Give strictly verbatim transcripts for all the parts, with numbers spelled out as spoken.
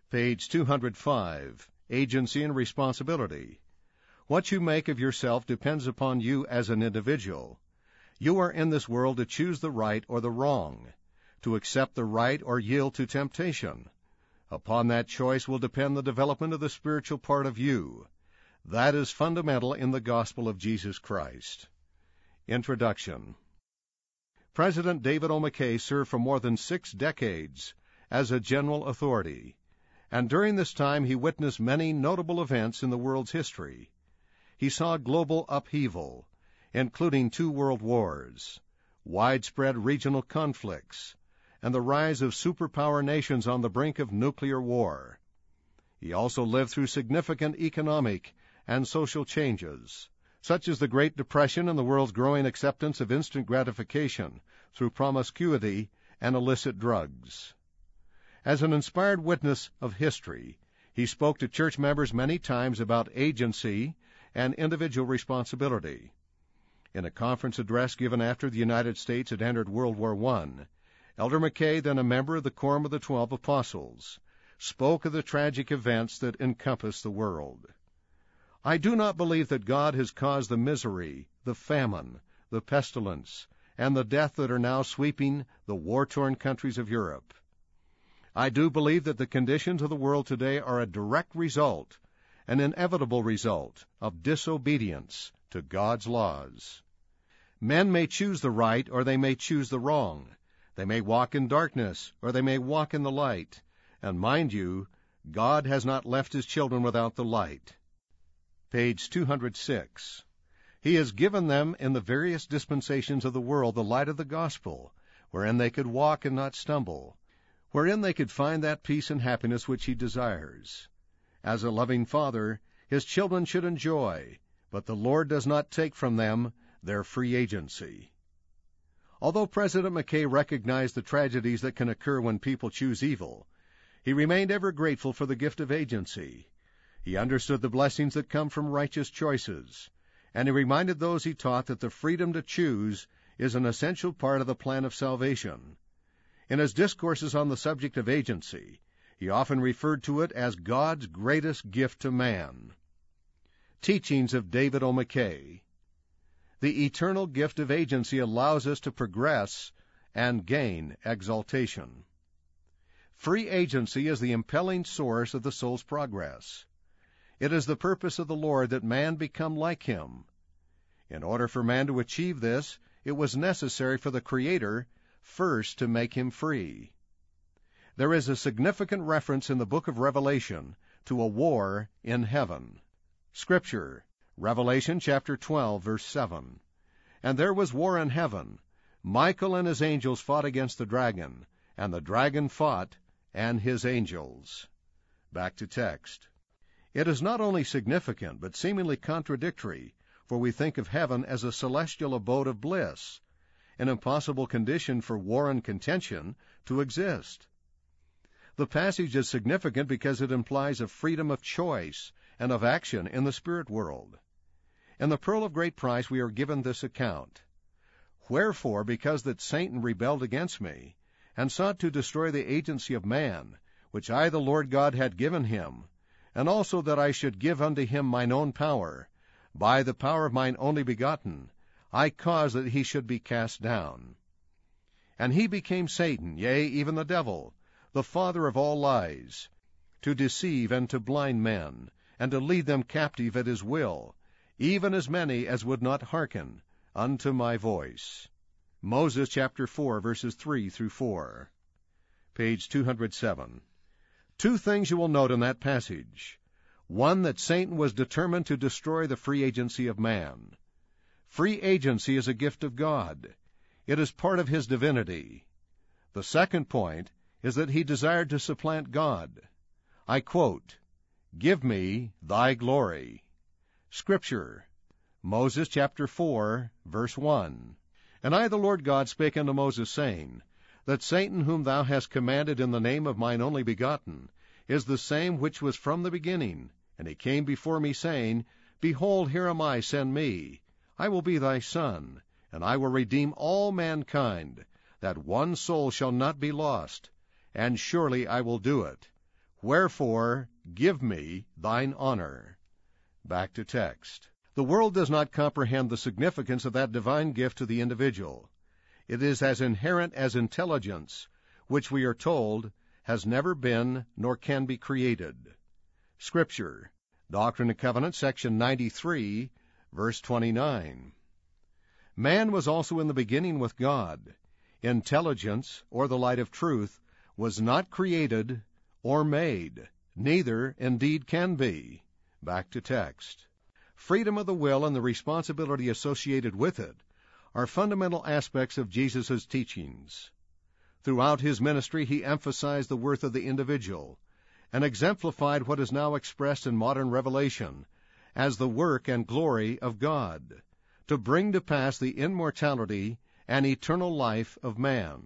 Page two hundred five, Agency and Responsibility. What you make of yourself depends upon you as an individual. You are in this world to choose the right or the wrong, to accept the right or yield to temptation. Upon that choice will depend the development of the spiritual part of you. That is fundamental in the gospel of Jesus Christ. Introduction. President David O. McKay served for more than six decades as a general authority, and during this time he witnessed many notable events in the world's history. He saw global upheaval, including two world wars, widespread regional conflicts, and the rise of superpower nations on the brink of nuclear war. He also lived through significant economic and social changes, such as the Great Depression and the world's growing acceptance of instant gratification through promiscuity and illicit drugs. As an inspired witness of history, he spoke to church members many times about agency and individual responsibility. In a conference address given after the United States had entered World War One, Elder McKay, then a member of the Quorum of the Twelve Apostles, spoke of the tragic events that encompass the world. I do not believe that God has caused the misery, the famine, the pestilence, and the death that are now sweeping the war-torn countries of Europe. I do believe that the conditions of the world today are a direct result, an inevitable result, of disobedience to God's laws. Men may choose the right or they may choose the wrong. They may walk in darkness or they may walk in the light. And mind you, God has not left his children without the light. Page two hundred six. He has given them in the various dispensations of the world the light of the gospel, wherein they could walk and not stumble, wherein they could find that peace and happiness which he desires. As a loving father, his children should enjoy, but the Lord does not take from them their free agency. Although President McKay recognized the tragedies that can occur when people choose evil, he remained ever grateful for the gift of agency. He understood the blessings that come from righteous choices, and he reminded those he taught that the freedom to choose is an essential part of the plan of salvation. In his discourses on the subject of agency, he often referred to it as God's greatest gift to man. Teachings of David O. McKay. The eternal gift of agency allows us to progress and gain exaltation. Free agency is the impelling source of the soul's progress. It is the purpose of the Lord that man become like him. In order for man to achieve this, it was necessary for the Creator first to make him free. There is a significant reference in the book of Revelation to a war in heaven. Scripture, Revelation chapter twelve, verse seven. And there was war in heaven. Michael and his angels fought against the dragon, and the dragon fought and his angels. Back to text. It is not only significant, but seemingly contradictory, for we think of heaven as a celestial abode of bliss, an impossible condition for war and contention to exist. The passage is significant because it implies a freedom of choice and of action in the spirit world. In the Pearl of Great Price we are given this account. Wherefore, because that Satan rebelled against me, and sought to destroy the agency of man, which I the Lord God had given him, and also that I should give unto him mine own power, by the power of mine only begotten, I caused that he should be cast down. And he became Satan, yea, even the devil, the father of all lies, to deceive and to blind men, and to lead them captive at his will, even as many as would not hearken unto my voice. Moses chapter four, verses three through four. Page two hundred seven. Two things you will note in that passage. One, that Satan was determined to destroy the free agency of man. Free agency is a gift of God. It is part of his divinity. The second point is that he desired to supplant God. I quote, "Give me thy glory." Scripture, Moses chapter four, verse one. And I the Lord God spake unto Moses, saying, That Satan whom thou hast commanded in the name of mine only begotten is the same which was from the beginning. And he came before me, saying, Behold, here am I, send me. I will be thy son, and I will redeem all mankind, that one soul shall not be lost. And surely I will do it. Wherefore, give me thine honor. Back to text. The world does not comprehend the significance of that divine gift to the individual. It is as inherent as intelligence, which we are told has never been nor can be created. Scripture, Doctrine and Covenants, section ninety-three, verse twenty-nine. Man was also in the beginning with God. Intelligence, or the light of truth, was not created or made, neither indeed can be. Back to text. Freedom of the will and the responsibility associated with it are fundamental aspects of Jesus' teachings. Throughout his ministry, he emphasized the worth of the individual and exemplified what is now expressed in modern revelation as the work and glory of God, to bring to pass the immortality and eternal life of man.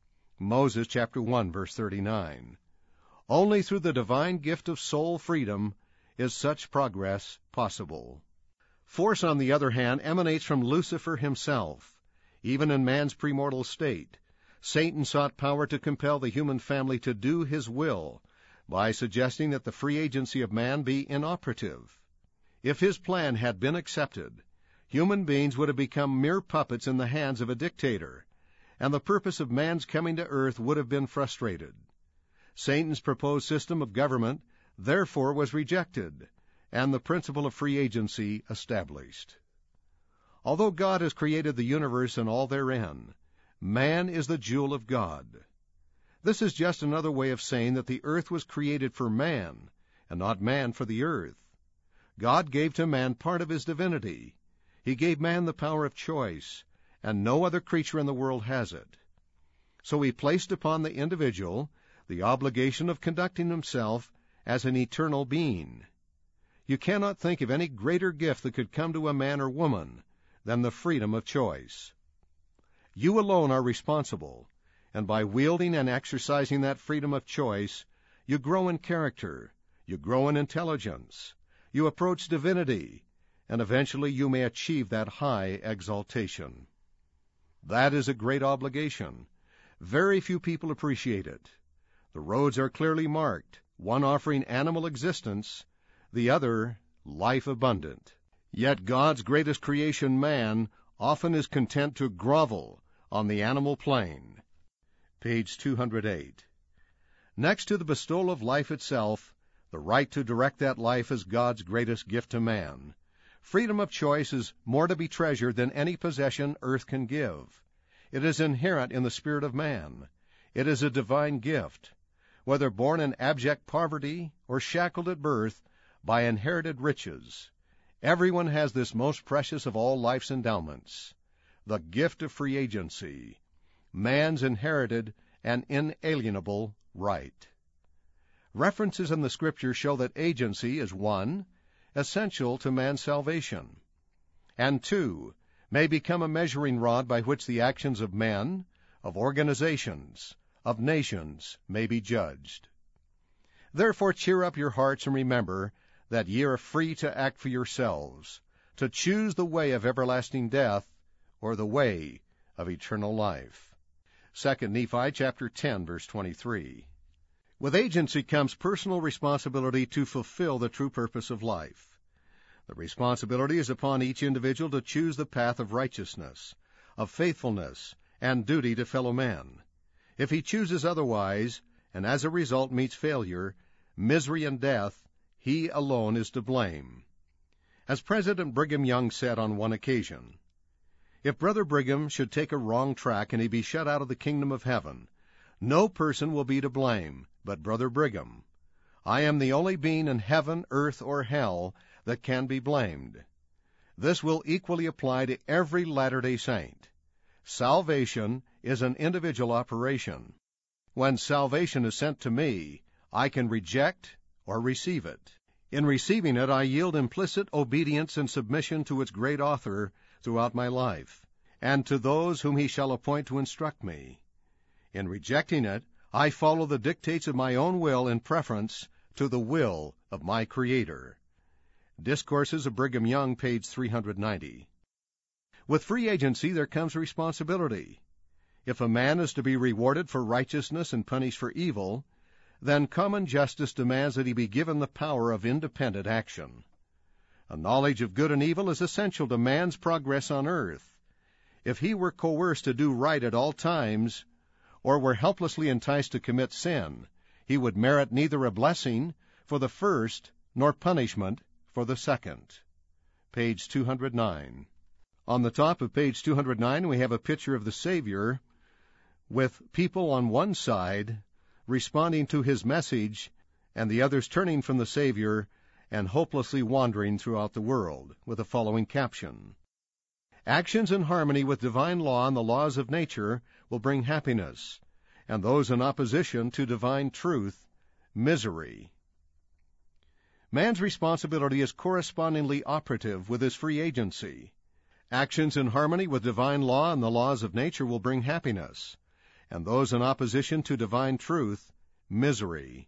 Moses chapter one, verse thirty-nine. Only through the divine gift of soul freedom is such progress possible. Force, on the other hand, emanates from Lucifer himself. Even in man's premortal state, Satan sought power to compel the human family to do his will by suggesting that the free agency of man be inoperative. If his plan had been accepted, human beings would have become mere puppets in the hands of a dictator, and the purpose of man's coming to earth would have been frustrated. Satan's proposed system of government therefore was rejected, and the principle of free agency established. Although God has created the universe and all therein, man is the jewel of God. This is just another way of saying that the earth was created for man, and not man for the earth. God gave to man part of his divinity. He gave man the power of choice, and no other creature in the world has it. So he placed upon the individual the obligation of conducting himself as an eternal being. You cannot think of any greater gift that could come to a man or woman than the freedom of choice. You alone are responsible, and by wielding and exercising that freedom of choice, you grow in character, you grow in intelligence, you approach divinity, and eventually you may achieve that high exaltation. That is a great obligation. Very few people appreciate it. The roads are clearly marked, one offering animal existence, the other life abundant. Yet God's greatest creation, man, often is content to grovel on the animal plane. Page two hundred eight. Next to the bestowal of life itself, the right to direct that life is God's greatest gift to man. Freedom of choice is more to be treasured than any possession earth can give. It is inherent in the spirit of man. It is a divine gift. Whether born in abject poverty or shackled at birth by inherited riches, everyone has this most precious of all life's endowments, the gift of free agency, man's inherited and inalienable right. References in the Scripture show that agency is, one, essential to man's salvation, and two, may become a measuring rod by which the actions of men, of organizations, of nations may be judged. Therefore cheer up your hearts and remember that ye are free to act for yourselves, to choose the way of everlasting death or the way of eternal life. Second Nephi chapter ten, verse twenty-three. With agency comes personal responsibility to fulfill the true purpose of life. The responsibility is upon each individual to choose the path of righteousness, of faithfulness, and duty to fellow men. If he chooses otherwise, and as a result meets failure, misery, and death, he alone is to blame. As President Brigham Young said on one occasion, "If Brother Brigham should take a wrong track and he be shut out of the kingdom of heaven, no person will be to blame but Brother Brigham. I am the only being in heaven, earth, or hell that can be blamed." This will equally apply to every Latter-day Saint. Salvation is an individual operation. When salvation is sent to me, I can reject or receive it. In receiving it, I yield implicit obedience and submission to its great author throughout my life, and to those whom he shall appoint to instruct me. In rejecting it, I follow the dictates of my own will in preference to the will of my Creator. Discourses of Brigham Young, page three hundred ninety. With free agency there comes responsibility. If a man is to be rewarded for righteousness and punished for evil, then common justice demands that he be given the power of independent action. A knowledge of good and evil is essential to man's progress on earth. If he were coerced to do right at all times, or were helplessly enticed to commit sin, he would merit neither a blessing for the first nor punishment for the second. Page two hundred nine. On the top of page two hundred nine, we have a picture of the Savior with people on one side responding to his message and the others turning from the Savior and hopelessly wandering throughout the world, with the following caption: Actions in harmony with divine law and the laws of nature will bring happiness, and those in opposition to divine truth, misery. Man's responsibility is correspondingly operative with his free agency. Actions in harmony with divine law and the laws of nature will bring happiness, and those in opposition to divine truth, misery.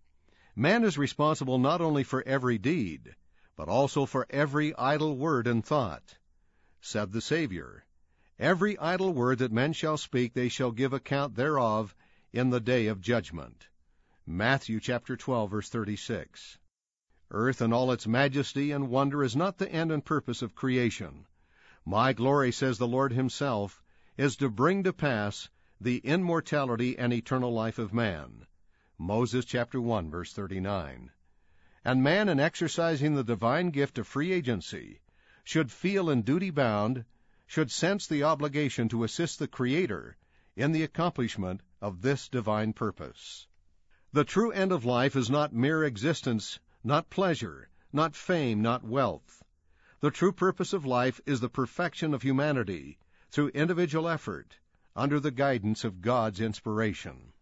Man is responsible not only for every deed, but also for every idle word and thought. Said the Savior, Every idle word that men shall speak, they shall give account thereof in the day of judgment. Matthew chapter twelve, verse thirty-six. Earth in all its majesty and wonder is not the end and purpose of creation. My glory, says the Lord himself, is to bring to pass the immortality and eternal life of man. Moses chapter one, verse thirty-nine. And man, in exercising the divine gift of free agency, should feel in duty bound, should sense the obligation to assist the Creator in the accomplishment of this divine purpose. The true end of life is not mere existence, not pleasure, not fame, not wealth. The true purpose of life is the perfection of humanity through individual effort, under the guidance of God's inspiration.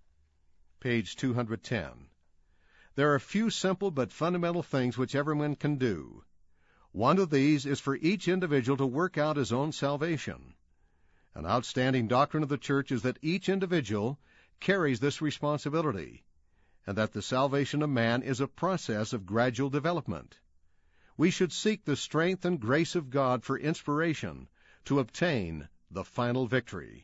Page two hundred ten. There are few simple but fundamental things which everyone can do. One of these is for each individual to work out his own salvation. An outstanding doctrine of the Church is that each individual carries this responsibility, and that the salvation of man is a process of gradual development. We should seek the strength and grace of God for inspiration to obtain the final victory.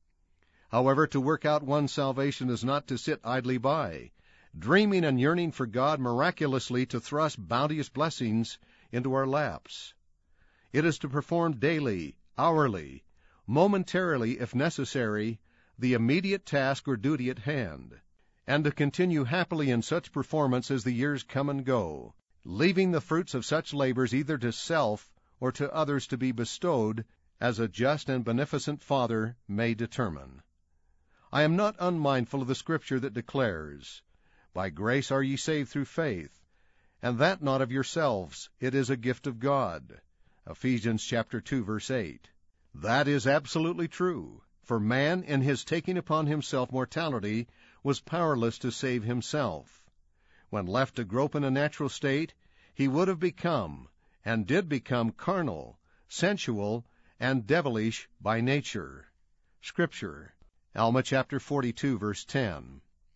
However, to work out one's salvation is not to sit idly by, dreaming and yearning for God miraculously to thrust bounteous blessings into our laps. It is to perform daily, hourly, momentarily, if necessary, the immediate task or duty at hand, and to continue happily in such performance as the years come and go, leaving the fruits of such labors either to self or to others to be bestowed as a just and beneficent Father may determine. I am not unmindful of the Scripture that declares, By grace are ye saved through faith, and that not of yourselves, it is a gift of God. Ephesians chapter two, verse eight. That is absolutely true, for man, in his taking upon himself mortality, was powerless to save himself. When left to grope in a natural state, he would have become, and did become, carnal, sensual, and devilish by nature. Scripture, Alma chapter forty-two, verse ten.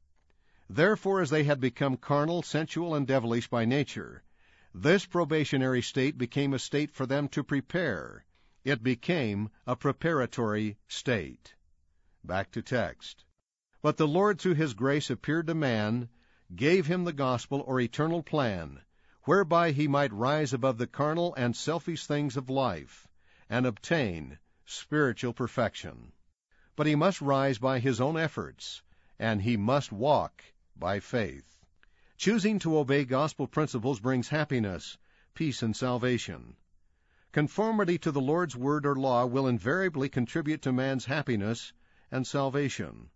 Therefore, as they had become carnal, sensual, and devilish by nature, this probationary state became a state for them to prepare. It became a preparatory state. Back to text. But the Lord, through his grace, appeared to man, gave him the gospel or eternal plan, whereby he might rise above the carnal and selfish things of life, and obtain spiritual perfection. But he must rise by his own efforts, and he must walk by faith. Choosing to obey gospel principles brings happiness, peace, and salvation. Conformity to the Lord's word or law will invariably contribute to man's happiness and salvation.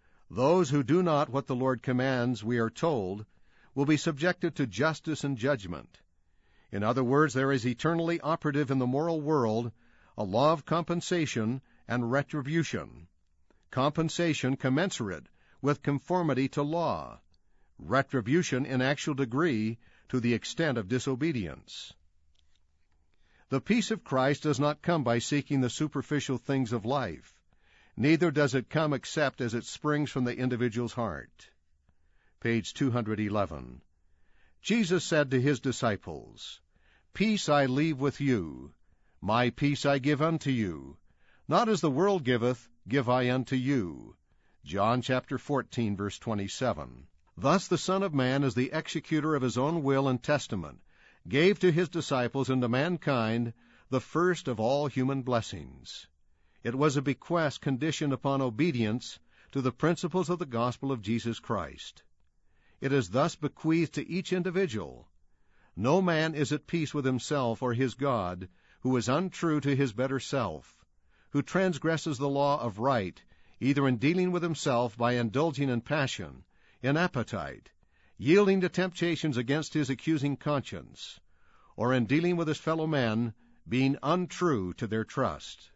Those who do not what the Lord commands, we are told, will be subjected to justice and judgment. In other words, there is eternally operative in the moral world a law of compensation and retribution. Compensation commensurate with conformity to law, retribution in actual degree to the extent of disobedience. The peace of Christ does not come by seeking the superficial things of life, neither does it come except as it springs from the individual's heart. Page two hundred eleven. Jesus said to his disciples, Peace I leave with you, my peace I give unto you. Not as the world giveth, give I unto you. John chapter fourteen, verse twenty-seven. Thus the Son of Man, as the executor of his own will and testament, gave to his disciples and to mankind the first of all human blessings. It was a bequest conditioned upon obedience to the principles of the gospel of Jesus Christ. It is thus bequeathed to each individual. No man is at peace with himself or his God who is untrue to his better self, who transgresses the law of right, either in dealing with himself by indulging in passion, in appetite, yielding to temptations against his accusing conscience, or in dealing with his fellow men, being untrue to their trust.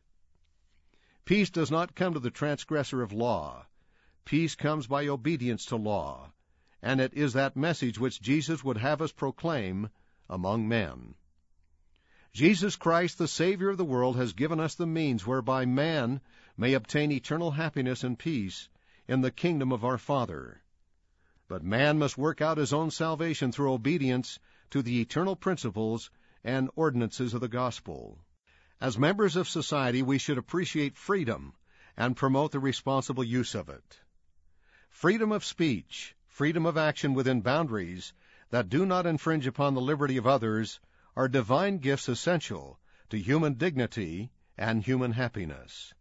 Peace does not come to the transgressor of law. Peace comes by obedience to law, and it is that message which Jesus would have us proclaim among men. Jesus Christ, the Savior of the world, has given us the means whereby man may obtain eternal happiness and peace in the kingdom of our Father. But man must work out his own salvation through obedience to the eternal principles and ordinances of the gospel. As members of society, we should appreciate freedom and promote the responsible use of it. Freedom of speech, freedom of action within boundaries that do not infringe upon the liberty of others are divine gifts essential to human dignity and human happiness.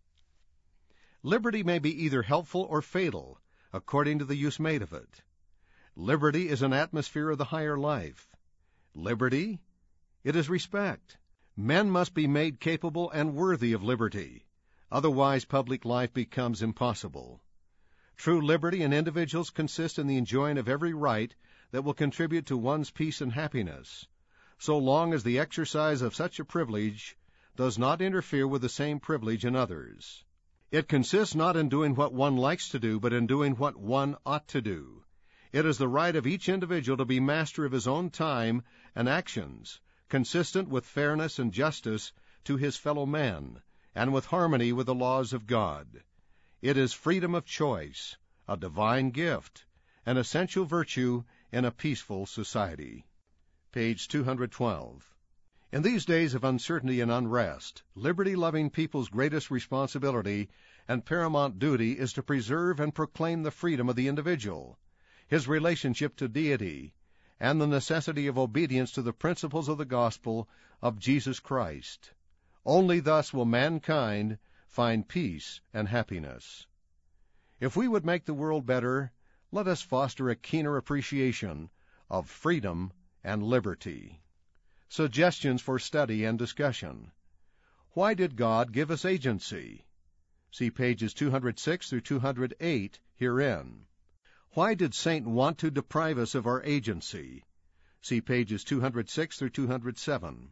Liberty may be either helpful or fatal, according to the use made of it. Liberty is an atmosphere of the higher life. Liberty, it is respect. Men must be made capable and worthy of liberty. Otherwise, public life becomes impossible. True liberty in individuals consists in the enjoying of every right that will contribute to one's peace and happiness, so long as the exercise of such a privilege does not interfere with the same privilege in others. It consists not in doing what one likes to do, but in doing what one ought to do. It is the right of each individual to be master of his own time and actions, consistent with fairness and justice to his fellow men, and with harmony with the laws of God. It is freedom of choice, a divine gift, an essential virtue in a peaceful society. Page two hundred twelve. In these days of uncertainty and unrest, liberty-loving people's greatest responsibility and paramount duty is to preserve and proclaim the freedom of the individual, his relationship to deity, and the necessity of obedience to the principles of the gospel of Jesus Christ. Only thus will mankind find peace and happiness. If we would make the world better, let us foster a keener appreciation of freedom and liberty. Suggestions for study and discussion. Why did God give us agency? See pages two hundred six through two hundred eight herein. Why did Satan want to deprive us of our agency? See pages two hundred six through two hundred seven.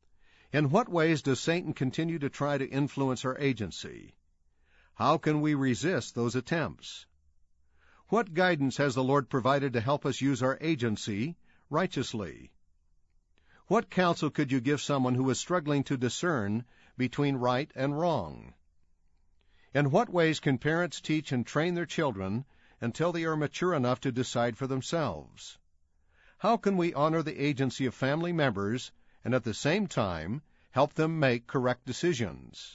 In what ways does Satan continue to try to influence our agency? How can we resist those attempts? What guidance has the Lord provided to help us use our agency righteously? What counsel could you give someone who is struggling to discern between right and wrong? In what ways can parents teach and train their children until they are mature enough to decide for themselves? How can we honor the agency of family members and at the same time help them make correct decisions?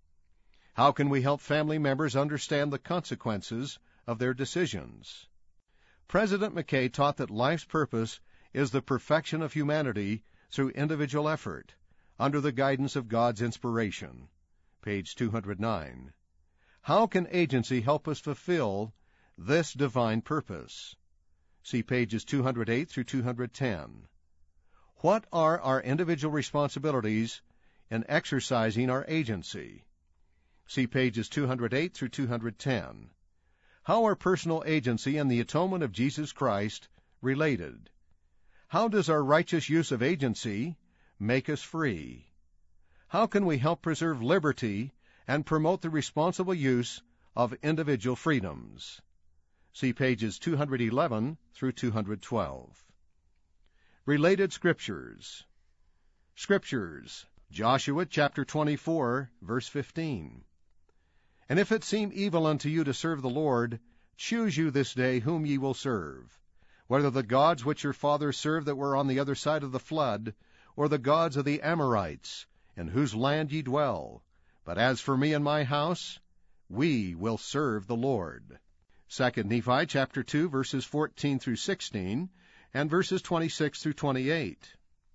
How can we help family members understand the consequences of their decisions? President McKay taught that life's purpose is the perfection of humanity through individual effort, under the guidance of God's inspiration. Page two hundred nine. How can agency help us fulfill this divine purpose? See pages two hundred eight through two hundred ten. What are our individual responsibilities in exercising our agency? See pages two hundred eight through two hundred ten. How are personal agency and the atonement of Jesus Christ related? How does our righteous use of agency make us free? How can we help preserve liberty and promote the responsible use of individual freedoms? See pages two hundred eleven through two hundred twelve. Related Scriptures. Scriptures. Joshua chapter twenty-four, verse fifteen. And if it seem evil unto you to serve the Lord, choose you this day whom ye will serve, whether the gods which your fathers served that were on the other side of the flood, or the gods of the Amorites, in whose land ye dwell. But as for me and my house, we will serve the Lord. Second Nephi chapter two, verses fourteen through sixteen, and verses twenty-six through twenty-eight.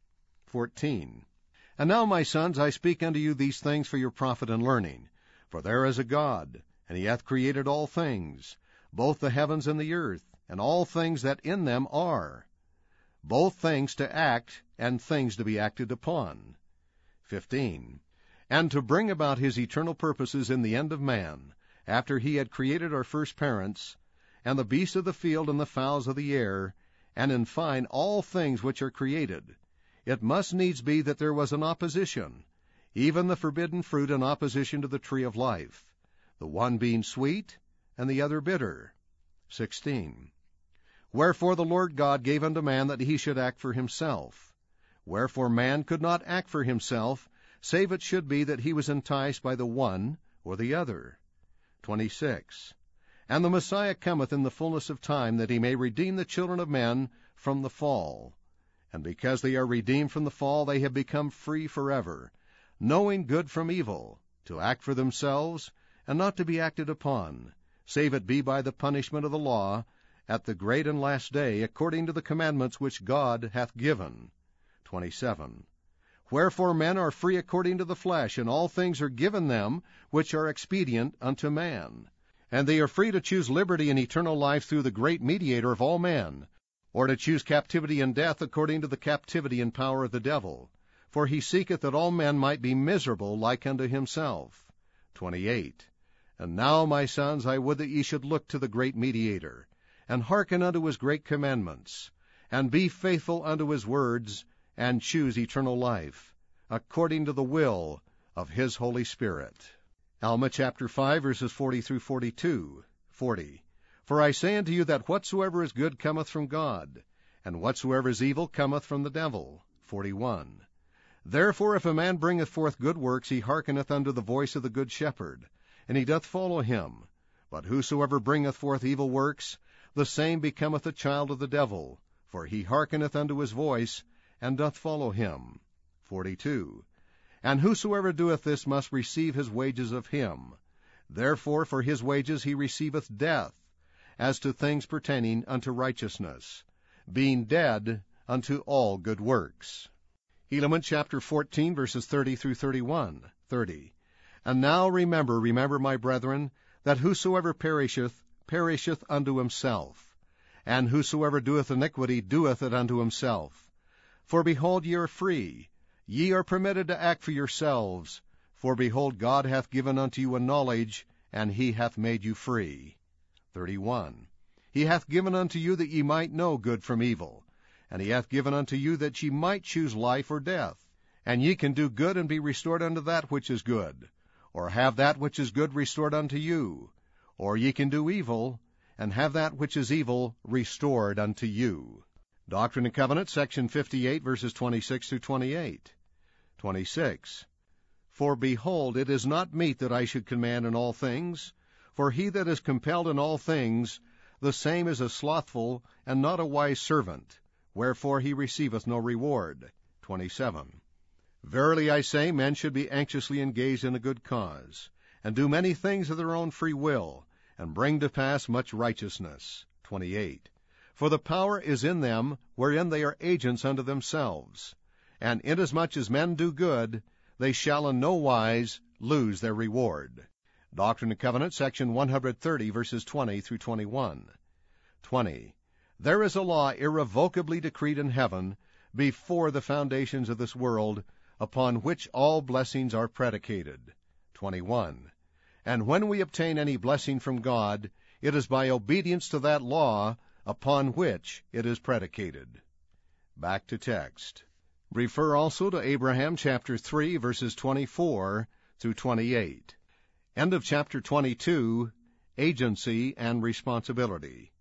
fourteen. And now, my sons, I speak unto you these things for your profit and learning. For there is a God, and he hath created all things, both the heavens and the earth, and all things that in them are, both things to act and things to be acted upon. fifteen. And to bring about his eternal purposes in the end of man, after he had created our first parents, and the beasts of the field and the fowls of the air, and in fine all things which are created, it must needs be that there was an opposition, even the forbidden fruit in opposition to the tree of life, the one being sweet, and the other bitter. sixteen. Wherefore the Lord God gave unto man that he should act for himself. Wherefore man could not act for himself, save it should be that he was enticed by the one or the other. twenty-six. And the Messiah cometh in the fullness of time, that he may redeem the children of men from the fall. And because they are redeemed from the fall, they have become free forever, knowing good from evil, to act for themselves, and not to be acted upon, save it be by the punishment of the law, at the great and last day, according to the commandments which God hath given. twenty-seven. Wherefore men are free according to the flesh, and all things are given them which are expedient unto man. And they are free to choose liberty and eternal life through the great mediator of all men, or to choose captivity and death according to the captivity and power of the devil. For he seeketh that all men might be miserable like unto himself. twenty-eight. And now, my sons, I would that ye should look to the great mediator, and hearken unto his great commandments, and be faithful unto his words, and choose eternal life, according to the will of his Holy Spirit. Alma chapter five, verses forty through forty-two. forty. For I say unto you that whatsoever is good cometh from God, and whatsoever is evil cometh from the devil. forty-one. Therefore if a man bringeth forth good works, he hearkeneth unto the voice of the good shepherd, and he doth follow him. But whosoever bringeth forth evil works, the same becometh a child of the devil, for he hearkeneth unto his voice, and doth follow him. forty-two. And whosoever doeth this must receive his wages of him. Therefore for his wages he receiveth death, as to things pertaining unto righteousness, being dead unto all good works. Helaman chapter fourteen, verses thirty through thirty-one. thirty. And now remember, remember, my brethren, that whosoever perisheth, perisheth unto himself, and whosoever doeth iniquity, doeth it unto himself. For behold, ye are free, ye are permitted to act for yourselves, for behold, God hath given unto you a knowledge, and he hath made you free. thirty-one. He hath given unto you that ye might know good from evil, and he hath given unto you that ye might choose life or death. And ye can do good and be restored unto that which is good, or have that which is good restored unto you, or ye can do evil, and have that which is evil restored unto you. Doctrine and Covenants, section fifty-eight, verses twenty-six through twenty-eight. twenty-six. For behold, it is not meet that I should command in all things, for he that is compelled in all things, the same is a slothful and not a wise servant, wherefore he receiveth no reward. twenty-seven. Verily I say, men should be anxiously engaged in a good cause, and do many things of their own free will, and bring to pass much righteousness. twenty-eight. For the power is in them, wherein they are agents unto themselves. And inasmuch as men do good, they shall in no wise lose their reward. Doctrine and Covenants, section one thirty, verses twenty through twenty-one. twenty. There is a law irrevocably decreed in heaven, before the foundations of this world, upon which all blessings are predicated. twenty-one. And when we obtain any blessing from God, it is by obedience to that law, upon which it is predicated. Back to text. Refer also to Abraham chapter three, verses twenty-four through twenty-eight. End of chapter twenty-two, Agency and Responsibility.